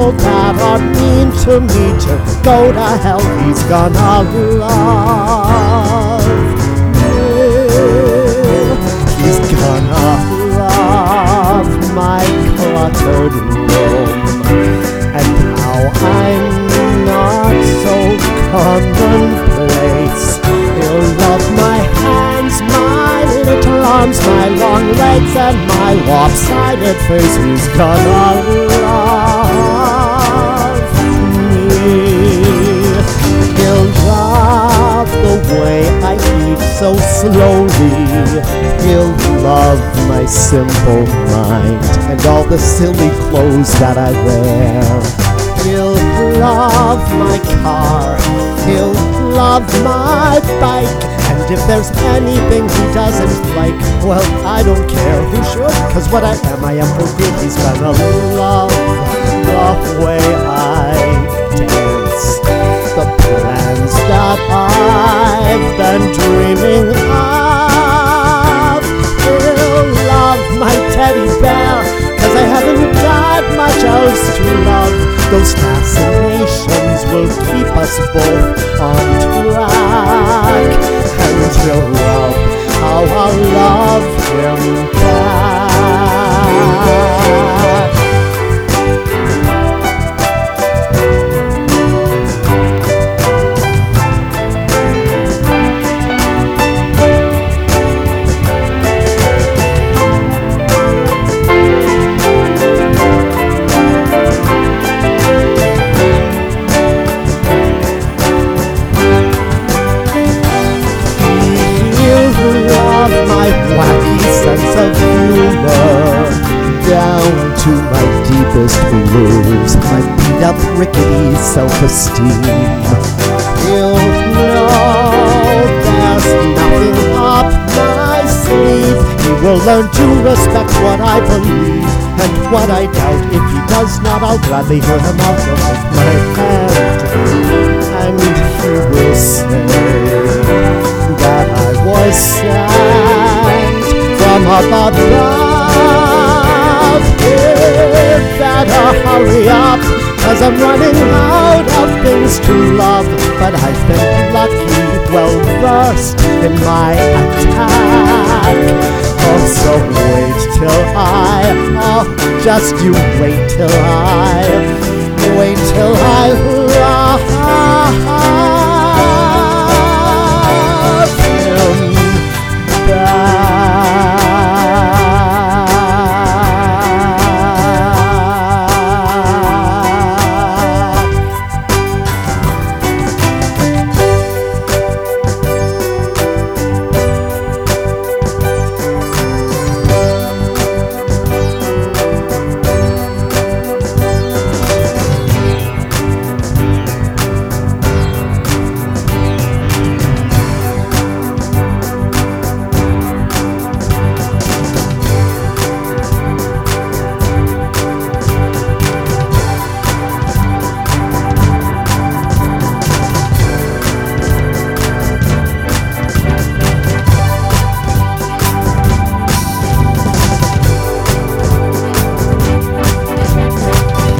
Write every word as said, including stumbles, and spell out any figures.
people that are mean to me to go to hell. He's gonna love me. He's gonna love my cluttered room. And now I'm not so commonplace. He'll love my hands, my little arms, my long legs, and my lopsided face. He's gonna love me. He'll love the way I eat so slowly. He'll love my simple mind and all the silly clothes that I wear. He'll love my car. He'll love my bike. And if there's anything he doesn't like, well, I don't care. Who should? Cause what I am, I am for good. He's gonna love the way I dance, the plans that I've been dreaming of. He'll love my teddy bear, cause I haven't got much else to love. Those fascinations will keep us both on track. And he'll love how I'll love him back. My wacky sense of humor, down to my deepest blues, my beat-up rickety self-esteem. He'll know there's nothing up my sleeve. He will learn to respect what I believe and what I doubt. If he does not, I'll gladly hear him out. He'll take my hand and he will say that I was sent from up above. Kid, better hurry up, cause I'm running out of things to love. But I've been lucky, well versed in my attack. Oh, so wait till I, oh, just you wait till I, wait till I love.